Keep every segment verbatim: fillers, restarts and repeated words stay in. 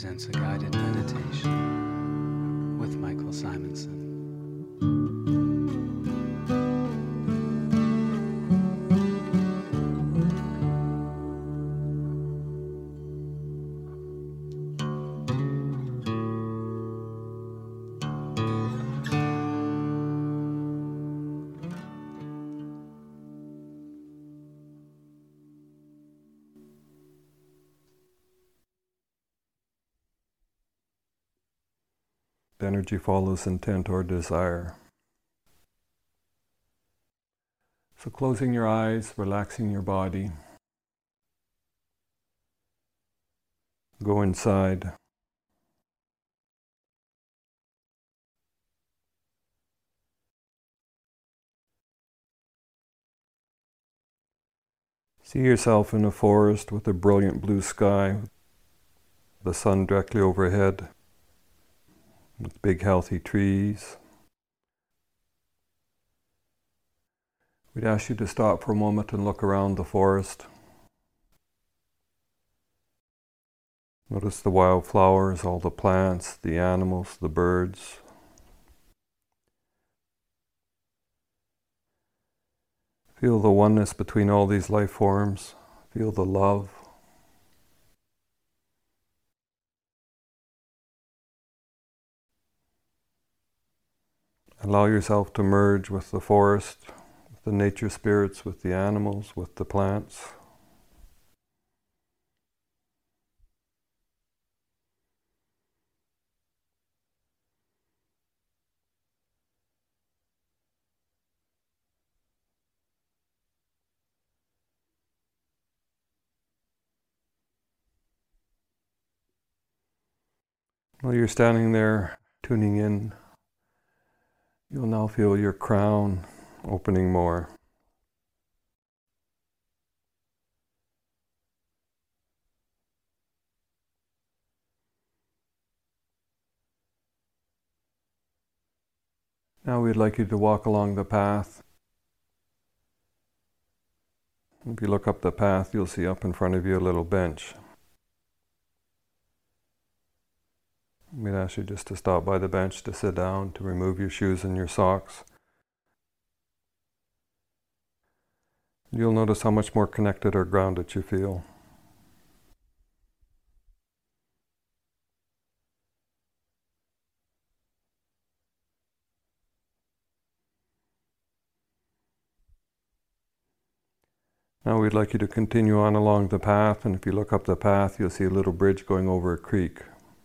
presents a guided meditation with Michael Simonson. Energy follows intent or desire. So closing your eyes, relaxing your body. Go inside. See yourself in a forest with a brilliant blue sky, the sun directly overhead, with big healthy trees. We'd ask you to stop for a moment and look around the forest. Notice the wildflowers, all the plants, the animals, the birds. Feel the oneness between all these life forms. Feel the love. Allow yourself to merge with the forest, with the nature spirits, with the animals, with the plants. While you're standing there, tuning in, you'll now feel your crown opening more. Now we'd like you to walk along the path. If you look up the path, you'll see up in front of you a little bench. We'd ask you just to stop by the bench, to sit down, to remove your shoes and your socks. You'll notice how much more connected or grounded you feel. Now we'd like you to continue on along the path, and if you look up the path, you'll see a little bridge going over a creek.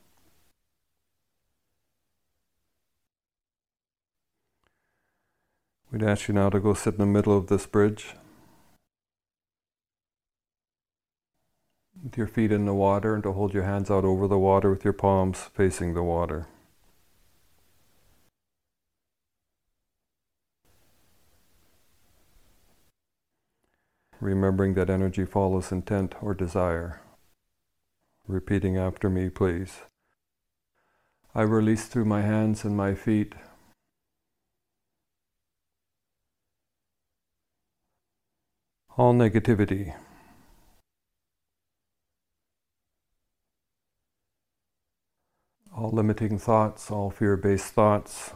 We'd ask you now to go sit in the middle of this bridge, with your feet in the water, and to hold your hands out over the water with your palms facing the water. Remembering that energy follows intent or desire. Repeating after me, please. I release through my hands and my feet all negativity, all limiting thoughts, all fear-based thoughts,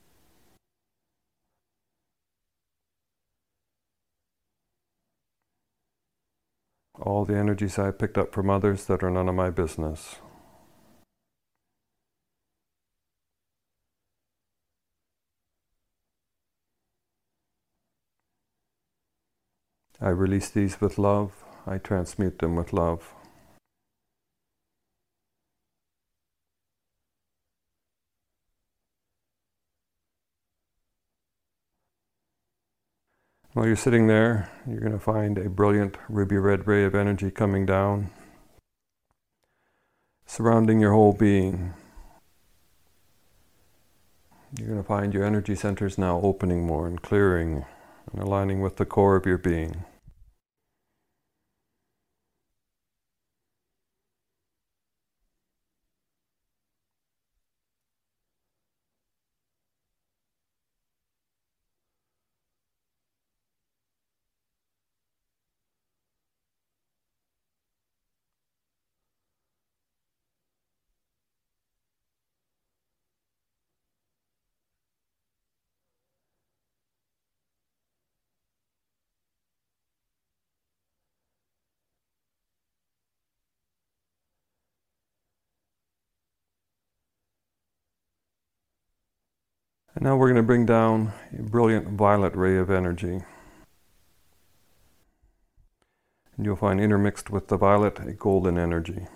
all the energies I picked up from others that are none of my business. I release these with love. I transmute them with love. While you're sitting there, you're going to find a brilliant ruby red ray of energy coming down, surrounding your whole being. You're going to find your energy centers now opening more and clearing and aligning with the core of your being. And now we're going to bring down a brilliant violet ray of energy. And you'll find intermixed with the violet a golden energy.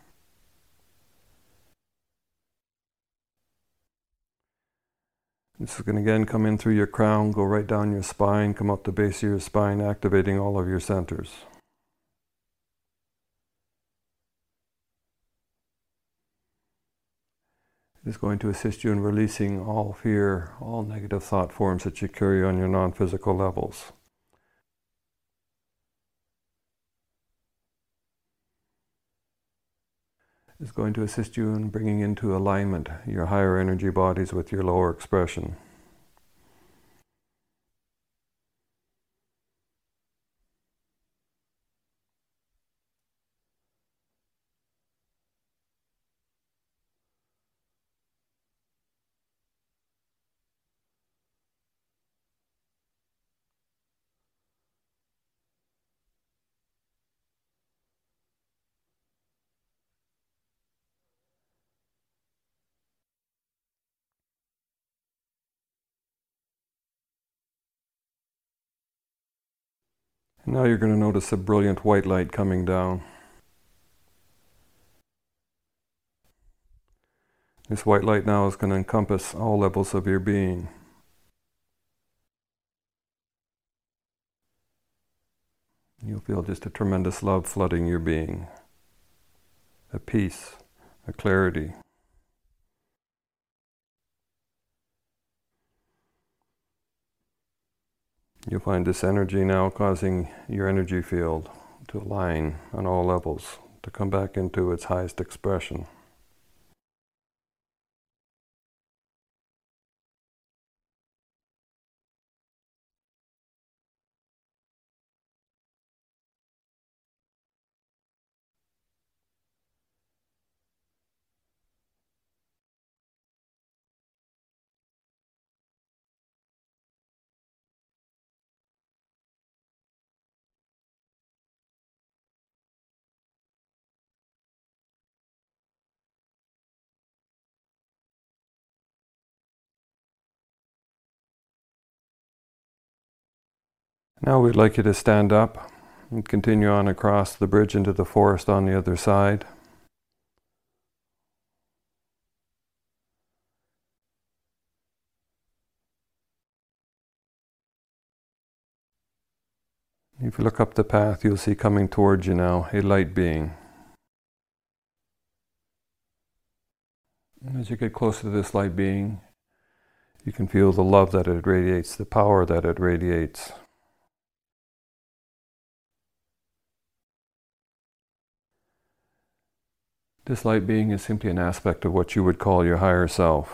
This is going to again come in through your crown, go right down your spine, come up the base of your spine, activating all of your centers. It is going to assist you in releasing all fear, all negative thought forms that you carry on your non-physical levels. Is going to assist you in bringing into alignment your higher energy bodies with your lower expression. And now you're going to notice a brilliant white light coming down. This white light now is going to encompass all levels of your being. You'll feel just a tremendous love flooding your being. A peace, a clarity. You'll find this energy now causing your energy field to align on all levels, to come back into its highest expression. Now we'd like you to stand up and continue on across the bridge into the forest on the other side. If you look up the path, you'll see coming towards you now a light being. And as you get closer to this light being, you can feel the love that it radiates, the power that it radiates. This light being is simply an aspect of what you would call your higher self.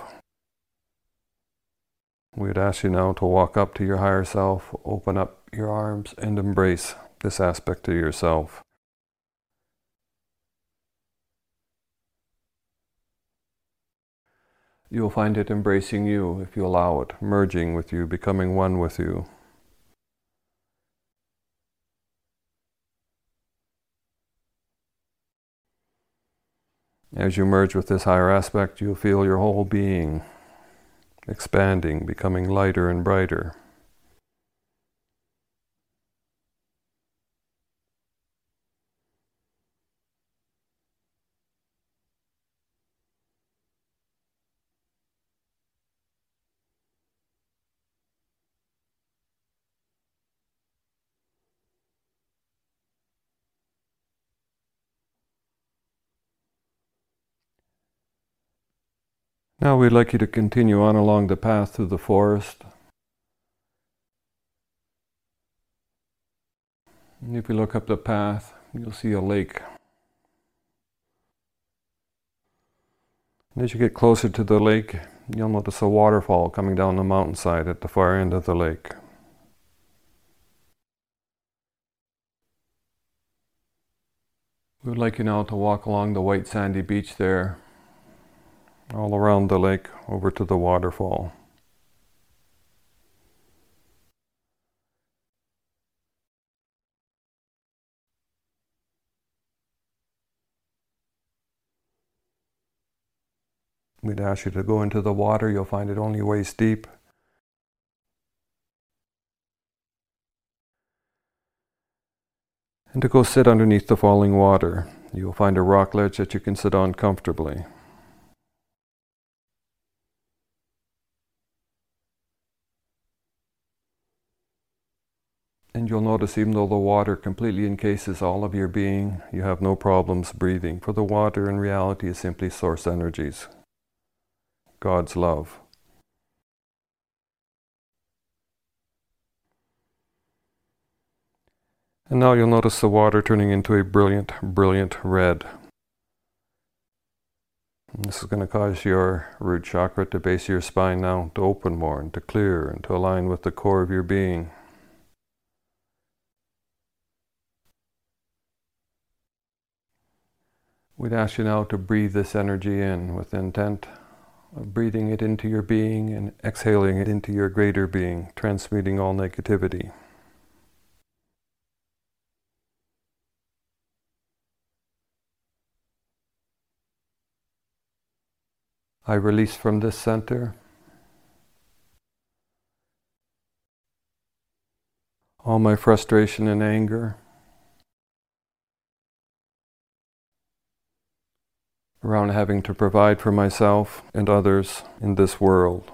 We would ask you now to walk up to your higher self, open up your arms, and embrace this aspect of yourself. You'll find it embracing you if you allow it, merging with you, becoming one with you. As you merge with this higher aspect, you'll feel your whole being expanding, becoming lighter and brighter. Now we'd like you to continue on along the path through the forest. And if you look up the path, you'll see a lake. And as you get closer to the lake, you'll notice a waterfall coming down the mountainside at the far end of the lake. We would like you now to walk along the white sandy beach there, all around the lake, over to the waterfall. We'd ask you to go into the water. You'll find it only waist deep. And to go sit underneath the falling water. You'll find a rock ledge that you can sit on comfortably. And you'll notice even though the water completely encases all of your being, you have no problems breathing, for the water in reality is simply source energies, God's love. And now you'll notice the water turning into a brilliant, brilliant red. And this is going to cause your root chakra at the base of your spine now to open more and to clear and to align with the core of your being. We'd ask you now to breathe this energy in with the intent of breathing it into your being and exhaling it into your greater being, transmuting all negativity. I release from this center all my frustration and anger around having to provide for myself and others in this world.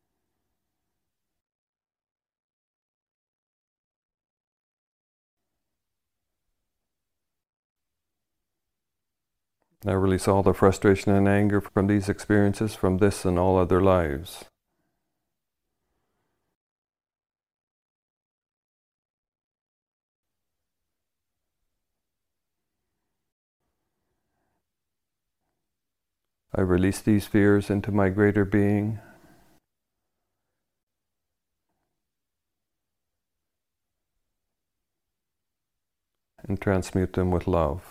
I release all the frustration and anger from these experiences, from this and all other lives. I release these fears into my greater being. And transmute them with love.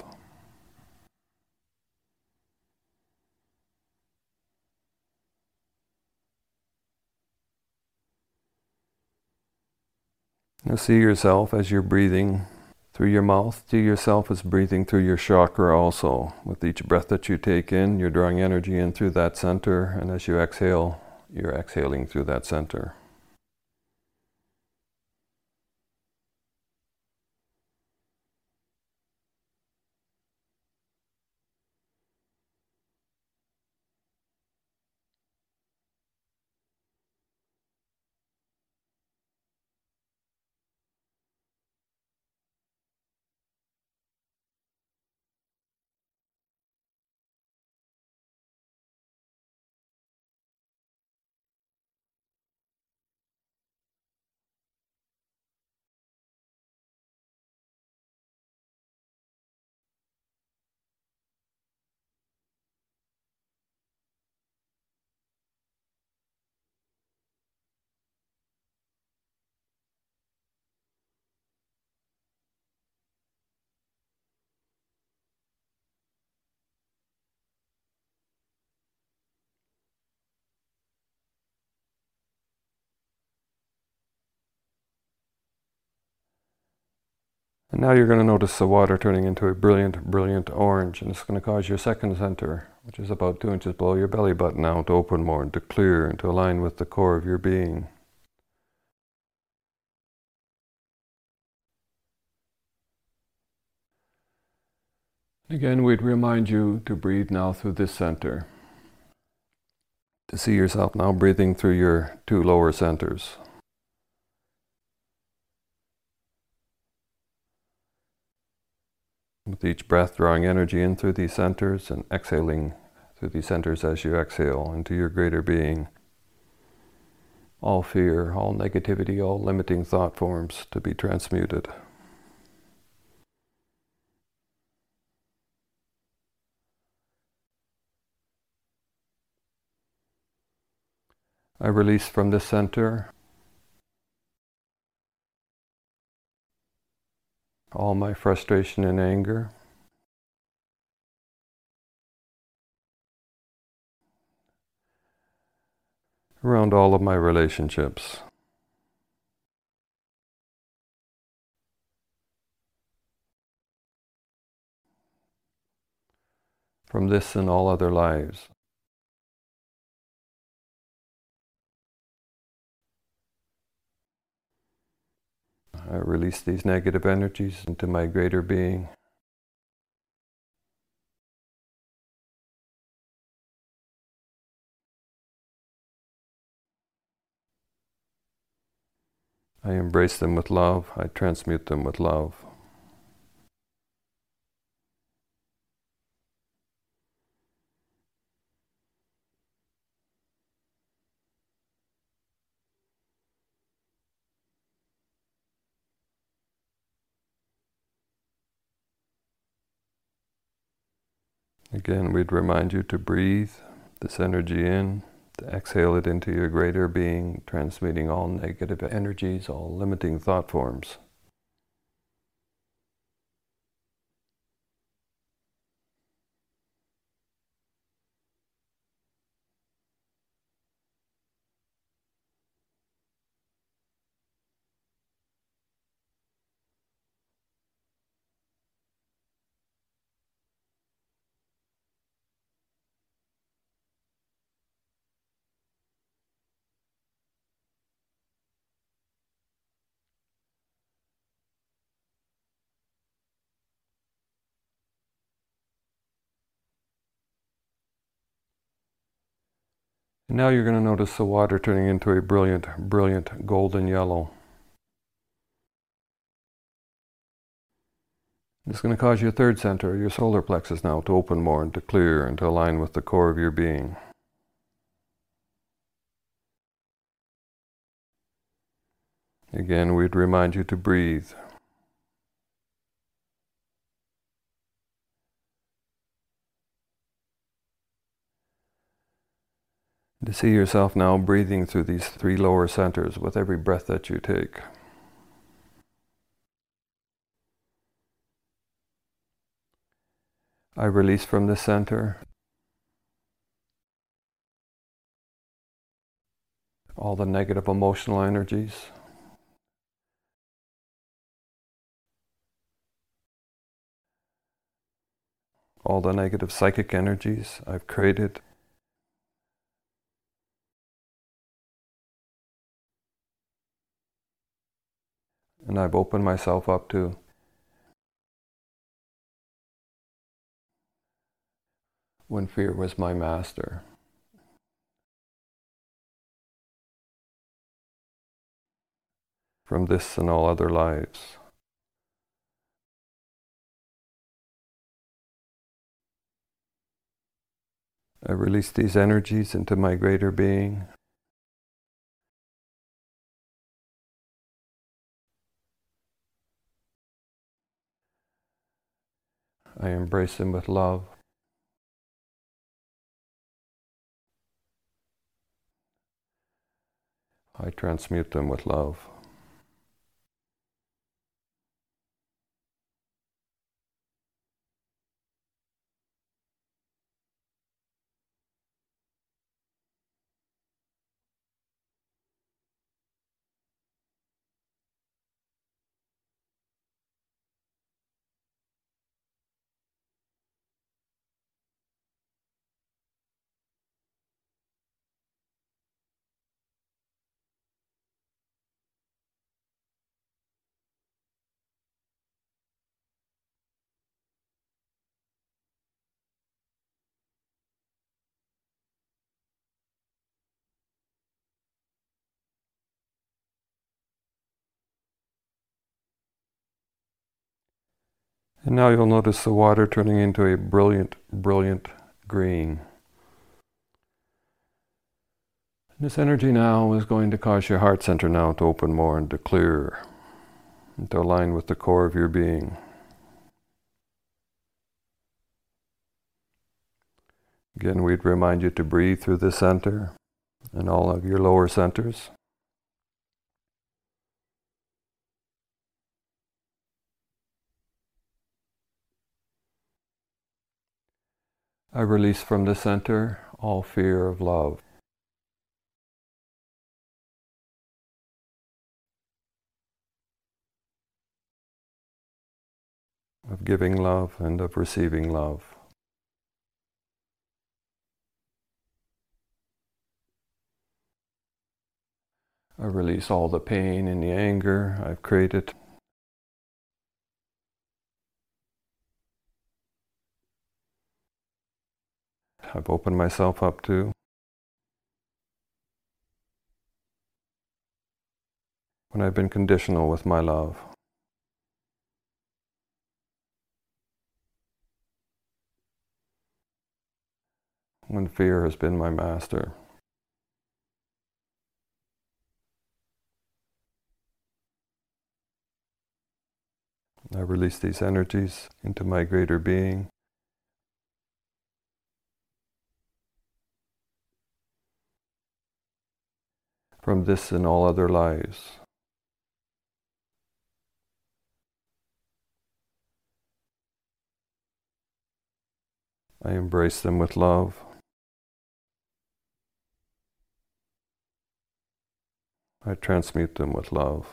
Now see yourself as you're breathing through your mouth. See yourself as breathing through your chakra also. With each breath that you take in, you're drawing energy in through that center, and as you exhale, you're exhaling through that center. And now you're going to notice the water turning into a brilliant, brilliant orange, and it's going to cause your second center, which is about two inches below your belly button now, to open more and to clear and to align with the core of your being. Again, we'd remind you to breathe now through this center. To see yourself now breathing through your two lower centers. With each breath drawing energy in through these centers and exhaling through these centers as you exhale into your greater being. All fear, all negativity, all limiting thought forms to be transmuted. I release from this center all my frustration and anger. Around all of my relationships. From this and all other lives. I release these negative energies into my greater being. I embrace them with love. I transmute them with love. Again, we'd remind you to breathe this energy in, to exhale it into your greater being, transmuting all negative energies, all limiting thought forms. And now you're going to notice the water turning into a brilliant, brilliant golden yellow. It's going to cause your third center, your solar plexus now, to open more and to clear and to align with the core of your being. Again, we'd remind you to breathe. To see yourself now breathing through these three lower centers with every breath that you take. I release from this center all the negative emotional energies, all the negative psychic energies I've created. And I've opened myself up to when fear was my master. From this and all other lives. I release these energies into my greater being. I embrace them with love. I transmute them with love. And now you'll notice the water turning into a brilliant, brilliant green. This energy now is going to cause your heart center now to open more and to clear and to align with the core of your being. Again, we'd remind you to breathe through the center and all of your lower centers. I release from the center all fear of love. Of giving love and of receiving love. I release all the pain and the anger I've created I've opened myself up to. When I've been conditional with my love. When fear has been my master. I release these energies into my greater being. From this and all other lives. I embrace them with love. I transmute them with love.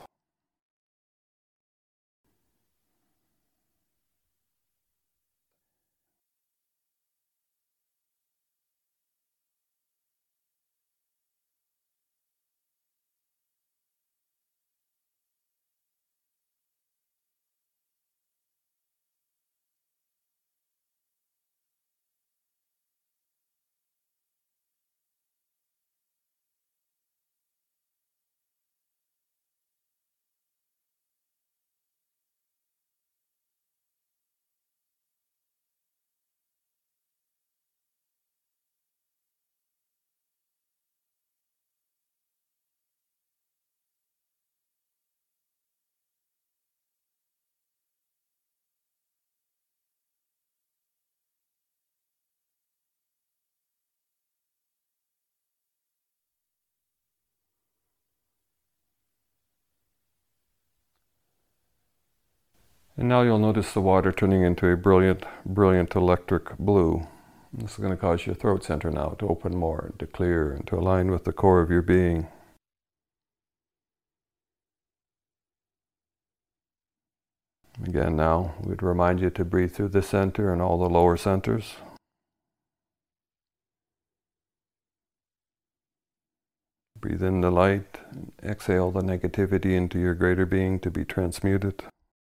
And now you'll notice the water turning into a brilliant, brilliant electric blue. This is going to cause your throat center now to open more, to clear, and to align with the core of your being. Again, now we'd remind you to breathe through the center and all the lower centers. Breathe in the light, and exhale the negativity into your greater being to be transmuted.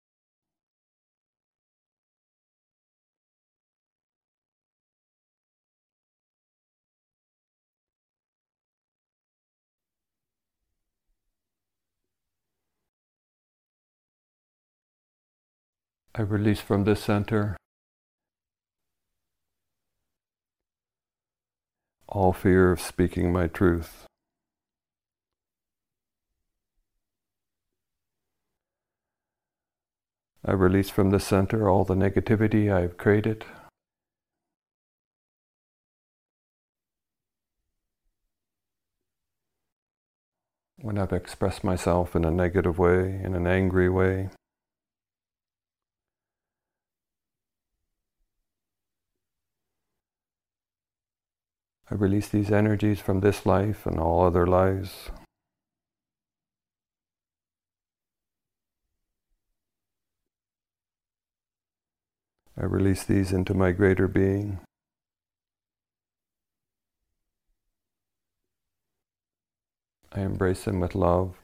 I release from this center all fear of speaking my truth. I release from this center all the negativity I have created. When I've expressed myself in a negative way, in an angry way. I release these energies from this life and all other lives. I release these into my greater being. I embrace them with love.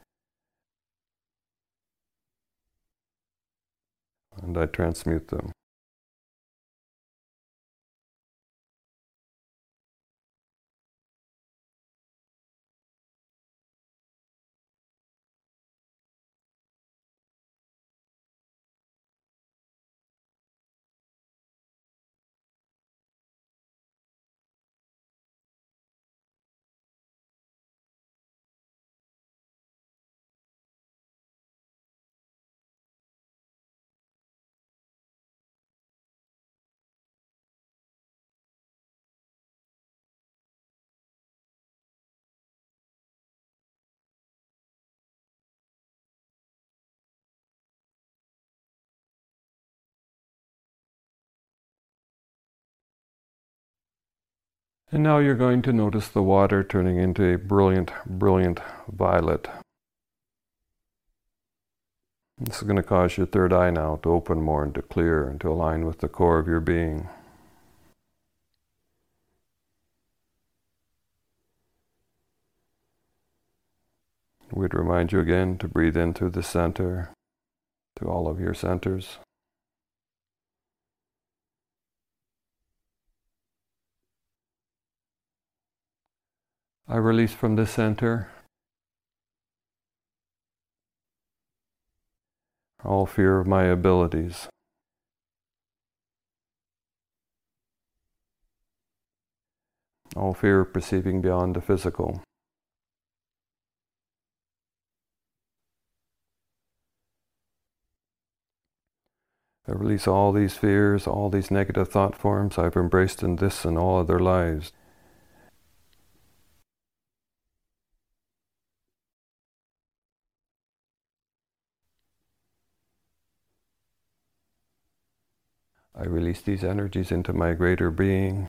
And I transmute them. And now you're going to notice the water turning into a brilliant, brilliant violet. This is going to cause your third eye now to open more and to clear and to align with the core of your being. We'd remind you again to breathe in through the center, to all of your centers. I release from this center all fear of my abilities. All fear of perceiving beyond the physical. I release all these fears, all these negative thought forms I've embraced in this and all other lives. I release these energies into my greater being.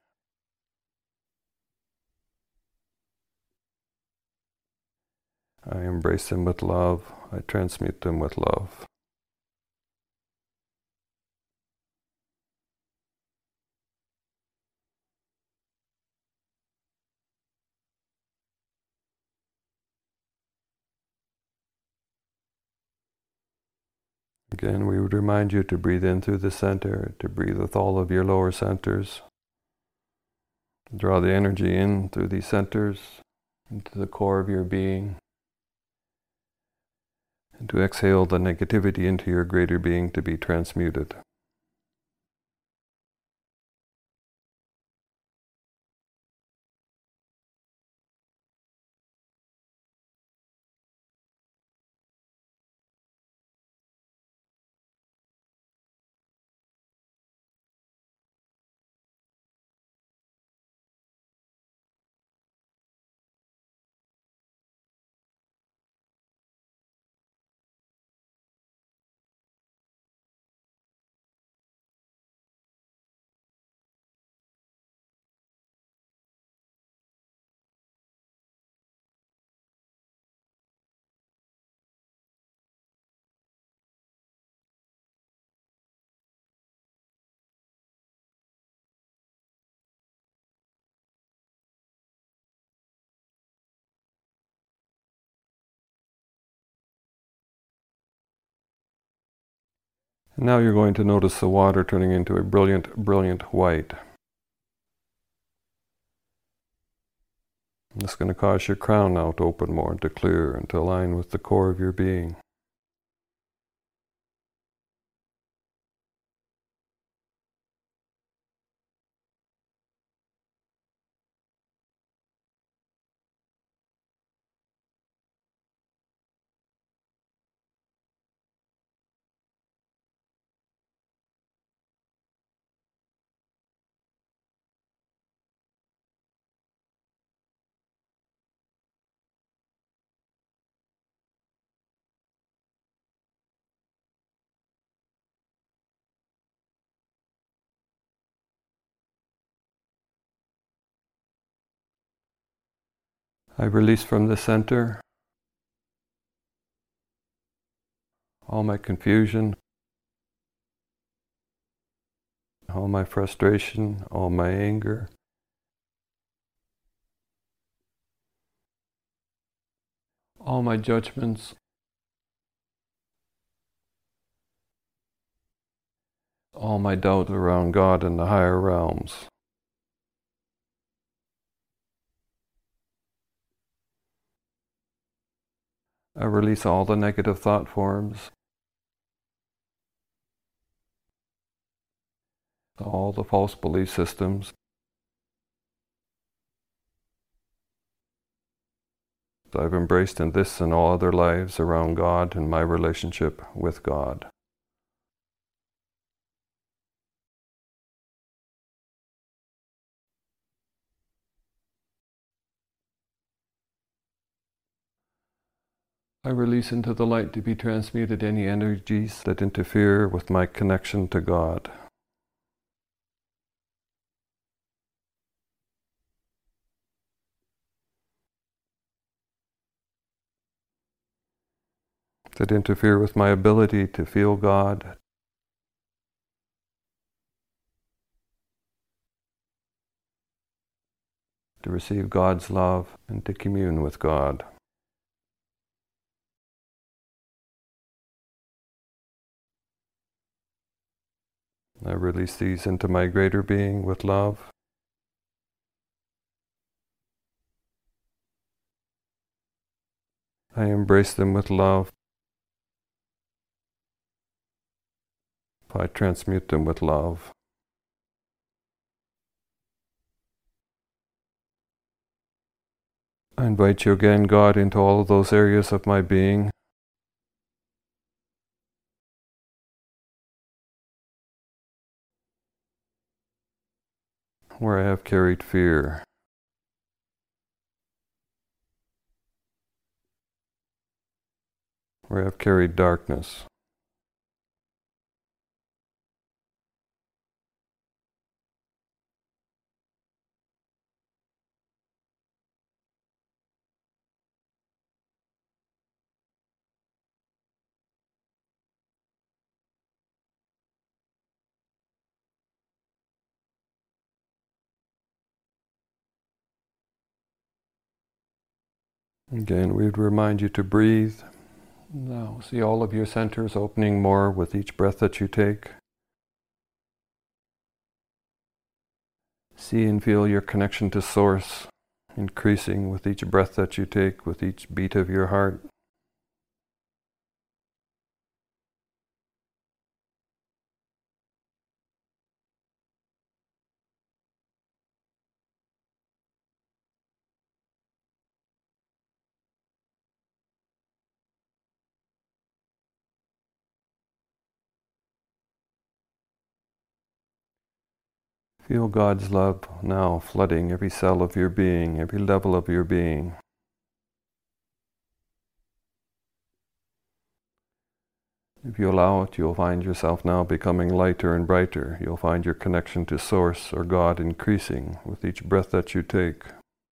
I embrace them with love. I transmute them with love. Again, we would remind you to breathe in through the center, to breathe with all of your lower centers. Draw the energy in through these centers, into the core of your being. And to exhale the negativity into your greater being to be transmuted. And now you're going to notice the water turning into a brilliant, brilliant white. It's going to cause your crown now to open more, to clear, and to align with the core of your being. I release from the center all my confusion, all my frustration, all my anger, all my judgments, all my doubts around God and the higher realms. I release all the negative thought forms, all the false belief systems that I've embraced in this and all other lives around God and my relationship with God. I release into the light to be transmuted any energies that interfere with my connection to God. That interfere with my ability to feel God, to receive God's love, and to commune with God. I release these into my greater being with love. I embrace them with love. I transmute them with love. I invite you again, God, into all of those areas of my being where I have carried fear, where I have carried darkness. Again, we'd remind you to breathe. Now, see all of your centers opening more with each breath that you take. See and feel your connection to Source increasing with each breath that you take, with each beat of your heart. Feel God's love now flooding every cell of your being, every level of your being. If you allow it, you'll find yourself now becoming lighter and brighter. You'll find your connection to Source or God increasing with each breath that you take.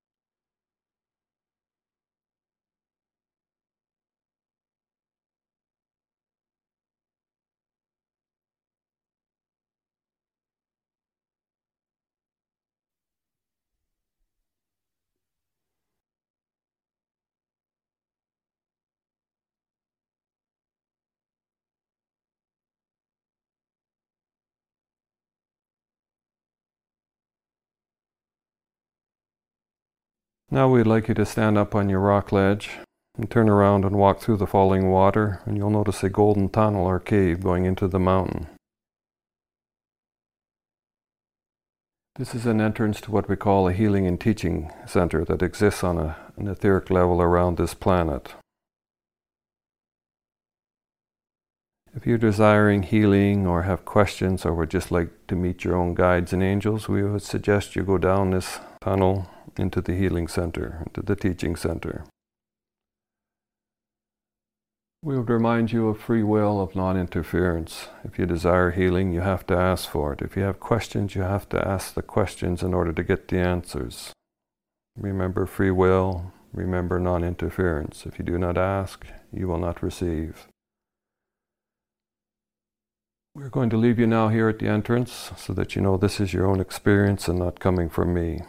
Now we'd like you to stand up on your rock ledge and turn around and walk through the falling water, and you'll notice a golden tunnel or cave going into the mountain. This is an entrance to what we call a healing and teaching center that exists on a, an etheric level around this planet. If you're desiring healing or have questions or would just like to meet your own guides and angels, we would suggest you go down this tunnel into the healing center, into the teaching center. We would remind you of free will, of non-interference. If you desire healing, you have to ask for it. If you have questions, you have to ask the questions in order to get the answers. Remember free will, remember non-interference. If you do not ask, you will not receive. We're going to leave you now here at the entrance so that you know this is your own experience and not coming from me.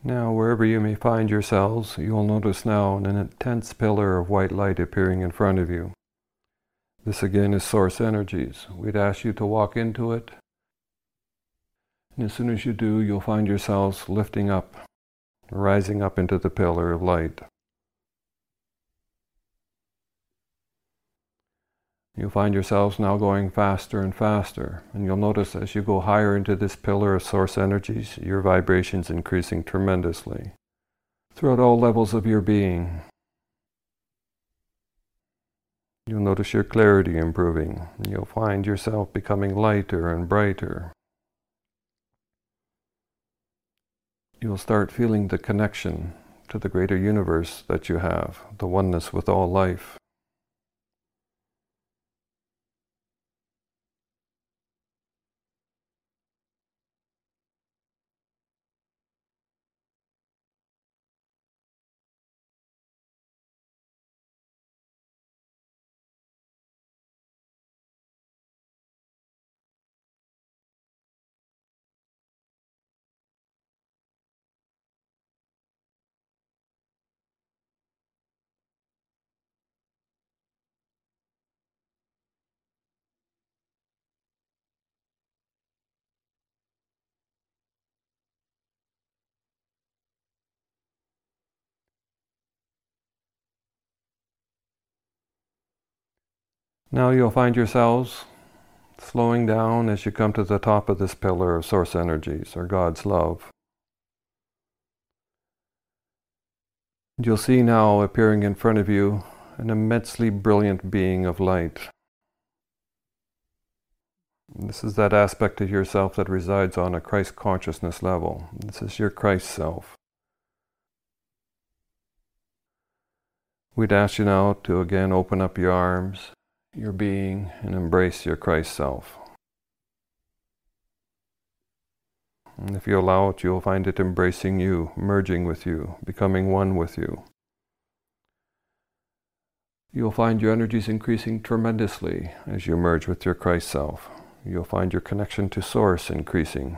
Now, wherever you may find yourselves, you'll notice now an intense pillar of white light appearing in front of you. This again is source energies. We'd ask you to walk into it. And as soon as you do, you'll find yourselves lifting up, rising up into the pillar of light. You'll find yourselves now going faster and faster, and you'll notice as you go higher into this pillar of source energies, your vibrations increasing tremendously throughout all levels of your being. You'll notice your clarity improving, and you'll find yourself becoming lighter and brighter. You'll start feeling the connection to the greater universe that you have, the oneness with all life. Now you'll find yourselves slowing down as you come to the top of this pillar of source energies, or God's love. You'll see now appearing in front of you an immensely brilliant being of light. This is that aspect of yourself that resides on a Christ consciousness level. This is your Christ self. We'd ask you now to again open up your arms, your being, and embrace your Christ self. And if you allow it, you'll find it embracing you, merging with you, becoming one with you. You'll find your energies increasing tremendously as you merge with your Christ self. You'll find your connection to Source increasing.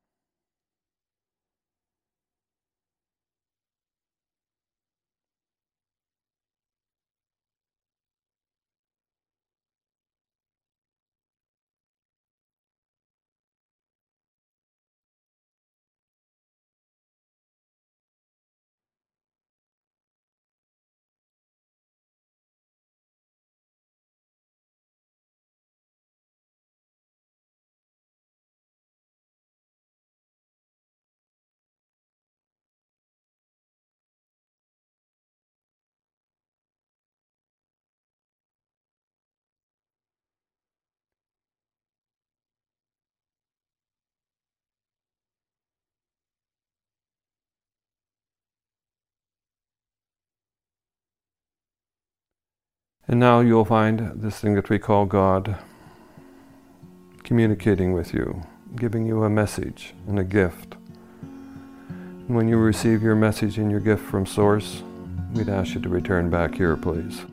And now you'll find this thing that we call God communicating with you, giving you a message and a gift. And when you receive your message and your gift from Source, we'd ask you to return back here, please.